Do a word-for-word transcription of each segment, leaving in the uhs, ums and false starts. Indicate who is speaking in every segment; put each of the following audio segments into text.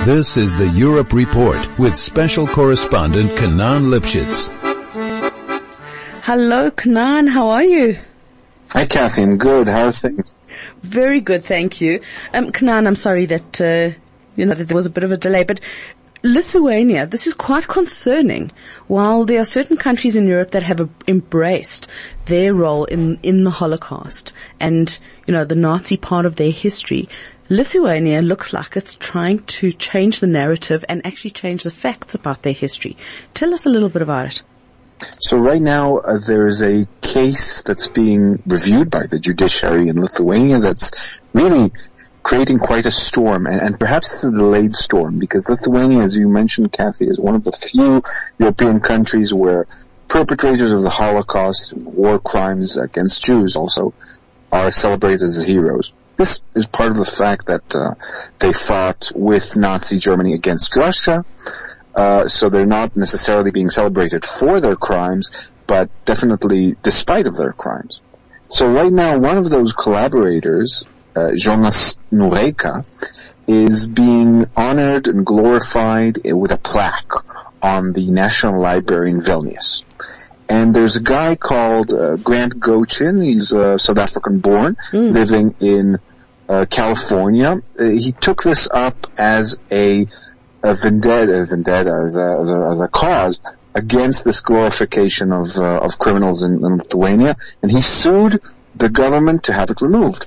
Speaker 1: This is the Europe Report with special correspondent Kanan Lipschitz.
Speaker 2: Hello, Kanan. How are you?
Speaker 3: Hi, Kathy. I'm good. How are things?
Speaker 2: Very good, thank you. Um, Kanan, I'm sorry that, uh, you know, that there was a bit of a delay, but Lithuania, this is quite concerning. While there are certain countries in Europe that have uh, embraced their role in, in the Holocaust and, you know, the Nazi part of their history, Lithuania looks like it's trying to change the narrative and actually change the facts about their history. Tell us a little bit about it.
Speaker 3: So right now, uh, there is a case that's being reviewed by the judiciary in Lithuania that's really creating quite a storm, and, and perhaps it's a delayed storm, because Lithuania, as you mentioned, Kathy, is one of the few European countries where perpetrators of the Holocaust and war crimes against Jews also are celebrated as heroes. This is part of the fact that uh, they fought with Nazi Germany against Russia, uh, so they're not necessarily being celebrated for their crimes, but definitely despite of their crimes. So right now, one of those collaborators, uh, Jonas Noreika, is being honored and glorified with a plaque on the National Library in Vilnius. And there's a guy called uh, Grant Gochin. He's uh, South African born, mm. living in uh, California. Uh, he took this up as a, a vendetta, vendetta as a, as a, as a cause against this glorification of uh, of criminals in, in Lithuania, and he sued the government to have it removed.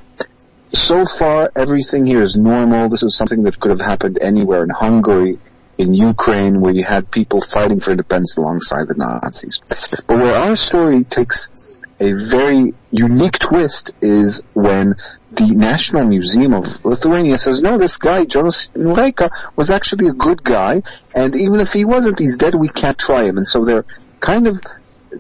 Speaker 3: So far, everything here is normal. This is something that could have happened anywhere in Hungary, in Ukraine, where you had people fighting for independence alongside the Nazis. But where our story takes a very unique twist is when the National Museum of Lithuania says, no, this guy, Jonas Noreika, was actually a good guy, and even if he wasn't, he's dead, we can't try him. And so they're kind of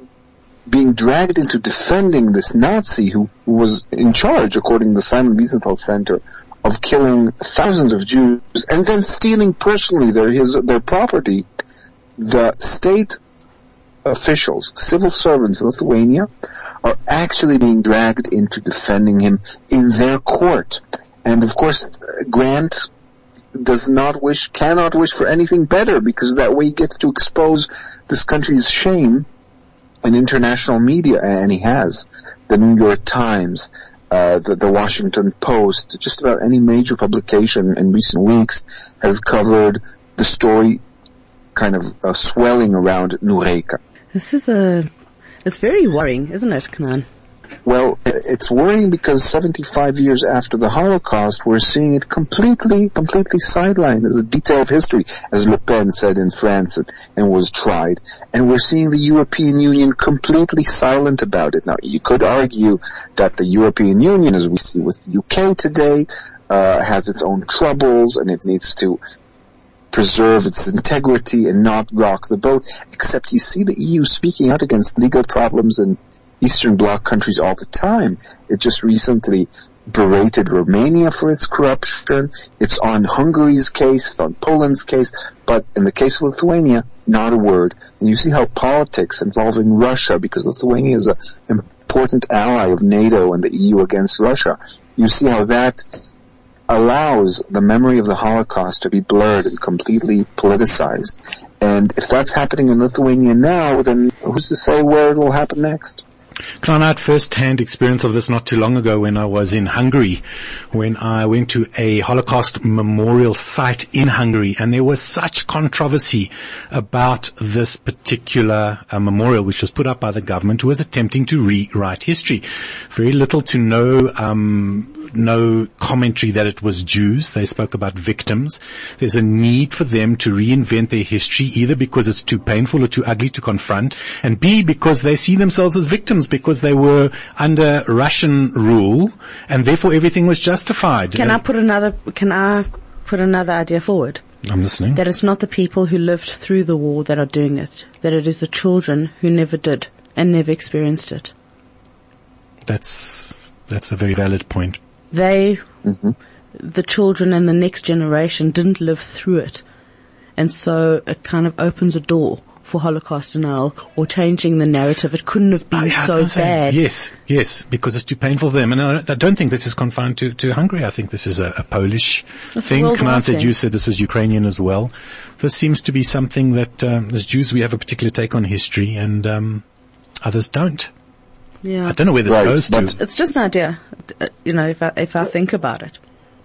Speaker 3: being dragged into defending this Nazi who was in charge, according to the Simon Wiesenthal Center, of killing thousands of Jews and then stealing personally their his their property. The state officials, civil servants in Lithuania, are actually being dragged into defending him in their court. And of course, Grant does not wish, cannot wish for anything better, because that way he gets to expose this country's shame in international media, and he has. The New York Times, Uh, the, the Washington Post, just about any major publication in recent weeks has covered the story kind of uh, swelling around Noreika.
Speaker 2: This is a, it's very worrying, isn't it, Kanan?
Speaker 3: Well, it's worrying because seventy-five years after the Holocaust, we're seeing it completely, completely sidelined as a detail of history, as Le Pen said in France and, and was tried. And we're seeing the European Union completely silent about it. Now, you could argue that the European Union, as we see with the U K today, uh, has its own troubles and it needs to preserve its integrity and not rock the boat, except you see the E U speaking out against legal problems and Eastern Bloc countries all the time. It just recently berated Romania for its corruption. It's on Hungary's case, it's on Poland's case, but in the case of Lithuania, not a word. And you see how politics involving Russia, because Lithuania is an important ally of NATO and the E U against Russia, you see how that allows the memory of the Holocaust to be blurred and completely politicized. And if that's happening in Lithuania now, then who's to say where it will happen next?
Speaker 4: Kanan, I had first-hand experience of this not too long ago when I was in Hungary, when I went to a Holocaust memorial site in Hungary, and there was such controversy about this particular uh, memorial, which was put up by the government, who was attempting to rewrite history. Very little to no um no commentary that it was Jews. They spoke about victims. There's a need for them to reinvent their history, either because it's too painful or too ugly to confront, and B, because they see themselves as victims because they were under Russian rule and therefore everything was justified.
Speaker 2: Can I put another, can I put another idea forward?
Speaker 4: I'm listening.
Speaker 2: That it's not the people who lived through the war that are doing it, that it is the children who never did and never experienced it.
Speaker 4: That's, that's a very valid point.
Speaker 2: They, mm-hmm. the children and the next generation didn't live through it. And so it kind of opens a door for Holocaust denial or changing the narrative. It couldn't have been
Speaker 4: I was
Speaker 2: so
Speaker 4: gonna say,
Speaker 2: bad.
Speaker 4: Yes, yes, because it's too painful for them. And I, I don't think this is confined to, to Hungary. I think this is a, a Polish
Speaker 2: It's a
Speaker 4: thing.
Speaker 2: worldwide
Speaker 4: Kanan said,
Speaker 2: thing.
Speaker 4: you said this was Ukrainian as well. This seems to be something that, um, as Jews, we have a particular take on history, and um, others don't.
Speaker 2: Yeah.
Speaker 4: I don't know where this
Speaker 3: Right,
Speaker 4: goes
Speaker 3: but-
Speaker 4: to.
Speaker 2: It's just an idea, uh, you know, if I, if I think about it.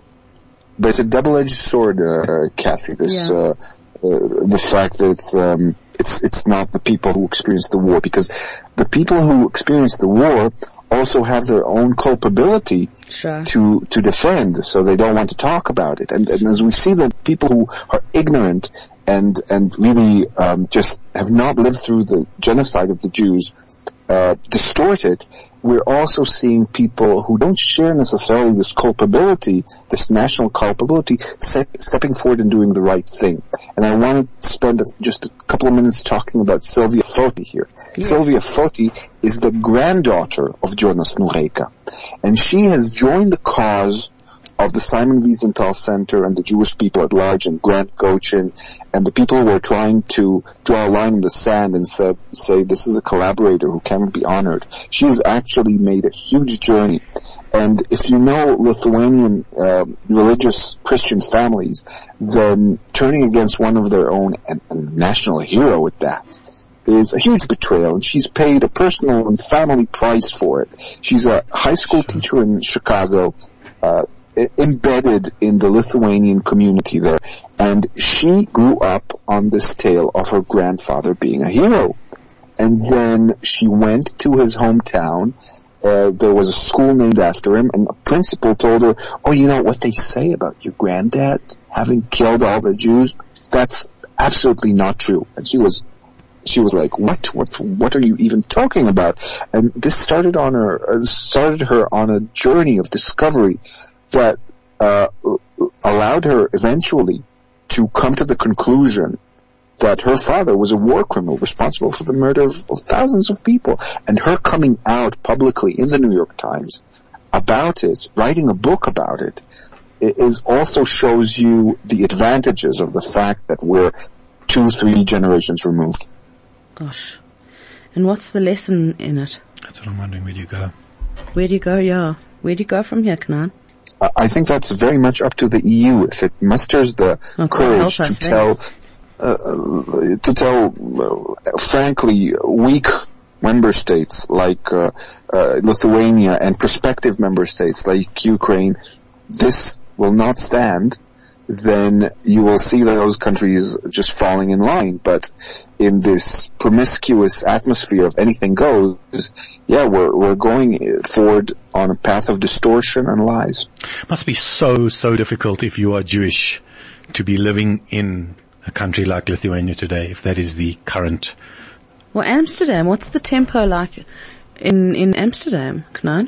Speaker 3: But it's a double-edged sword, uh, Kathy. This,
Speaker 2: Yeah.
Speaker 3: uh, uh, the fact that it's, um, it's it's not the people who experienced the war, because the people who experienced the war also have their own culpability
Speaker 2: Sure.
Speaker 3: to to defend, so they don't want to talk about it. And, and as we see that people who are ignorant and and really um, just have not lived through the genocide of the Jews uh, distort it, we're also seeing people who don't share necessarily this culpability, this national culpability, step, stepping forward and doing the right thing. And I want to spend a, just a couple of minutes talking about Sylvia Foti here.
Speaker 2: Yes.
Speaker 3: Sylvia Foti is the granddaughter of Jonas Noreika, and she has joined the cause of the Simon Wiesenthal Center and the Jewish people at large, and Grant Gochin, and the people who are trying to draw a line in the sand and say, say this is a collaborator who cannot be honored. She has actually made a huge journey. And if you know Lithuanian uh, religious Christian families, then turning against one of their own, and a national hero at that, is a huge betrayal, and she's paid a personal and family price for it. She's a high school teacher in Chicago, uh, embedded in the Lithuanian community there, and she grew up on this tale of her grandfather being a hero. And then she went to his hometown. Uh, there was a school named after him, and a principal told her, oh, you know what they say about your granddad having killed all the Jews? That's absolutely not true. And she was She was like, what, what, what are you even talking about? And this started on her, uh, started her on a journey of discovery that, uh, allowed her eventually to come to the conclusion that her father was a war criminal responsible for the murder of, of thousands of people. And her coming out publicly in the New York Times about it, writing a book about it, it is also shows you the advantages of the fact that we're two, three generations removed.
Speaker 2: Gosh. And what's the lesson in it?
Speaker 4: That's what I'm wondering. Where do you go?
Speaker 2: Where do you go? Yeah. Where do you go from here, Kanan?
Speaker 3: Uh, I think that's very much up to the E U. If it musters the
Speaker 2: Okay,
Speaker 3: courage
Speaker 2: help
Speaker 3: to
Speaker 2: us then.
Speaker 3: tell, uh, uh, to tell, uh, frankly, weak member states like uh, uh, Lithuania and prospective member states like Ukraine, this will not stand, then you will see those countries just falling in line. But in this promiscuous atmosphere of anything goes, yeah, we're we're going forward on a path of distortion and lies.
Speaker 4: Must be so, so difficult if you are Jewish to be living in a country like Lithuania today, if that is the current.
Speaker 2: Well, Amsterdam, what's the tempo like in, in Amsterdam, Kanan?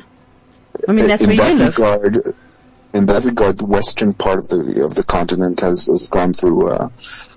Speaker 2: I mean, that's
Speaker 3: in
Speaker 2: where
Speaker 3: that
Speaker 2: you live.
Speaker 3: regard, in that regard, the western part of the of the continent has, has gone through a,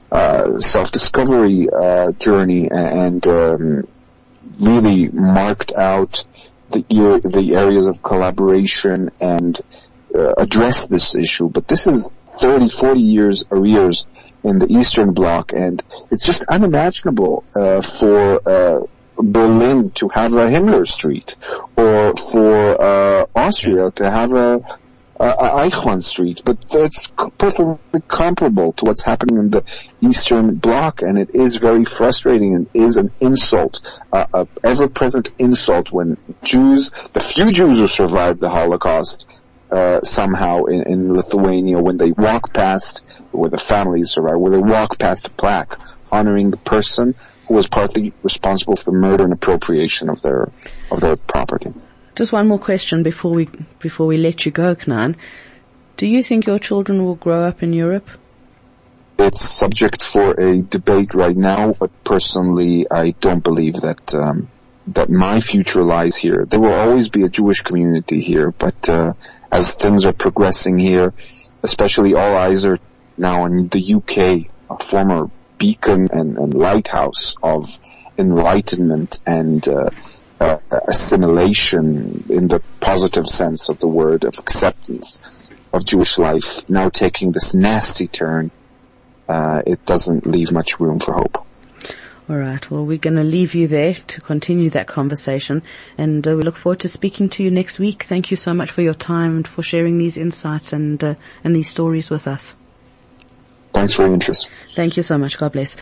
Speaker 3: a self-discovery uh, journey and um, really marked out the er- the areas of collaboration and uh, addressed this issue. But this is thirty, forty years arrears in the Eastern Bloc, and it's just unimaginable uh, for uh, Berlin to have a Himmler Street, or for uh, Austria to have a Uh, Eichmann Street, but that's perfectly comparable to what's happening in the Eastern Bloc, and it is very frustrating and is an insult, uh, a ever-present insult when Jews, the few Jews who survived the Holocaust, uh, somehow in, in Lithuania, when they walk past, where the families survived, where they walk past a plaque honoring the person who was partly responsible for the murder and appropriation of their of their property.
Speaker 2: Just one more question before we before we let you go, Kanan. Do you think your children will grow up in Europe?
Speaker 3: It's subject for a debate right now, but personally, I don't believe that um, that my future lies here. There will always be a Jewish community here, but uh, as things are progressing here, especially all eyes are now on the U K, a former beacon and, and lighthouse of enlightenment and uh, Uh, assimilation in the positive sense of the word, of acceptance of Jewish life, now taking this nasty turn, uh, it doesn't leave much room for hope.
Speaker 2: All right. Well, we're going to leave you there to continue that conversation, and uh, we look forward to speaking to you next week. Thank you so much for your time and for sharing these insights and uh, and these stories with us.
Speaker 3: Thanks for your interest.
Speaker 2: Thank you so much. God bless.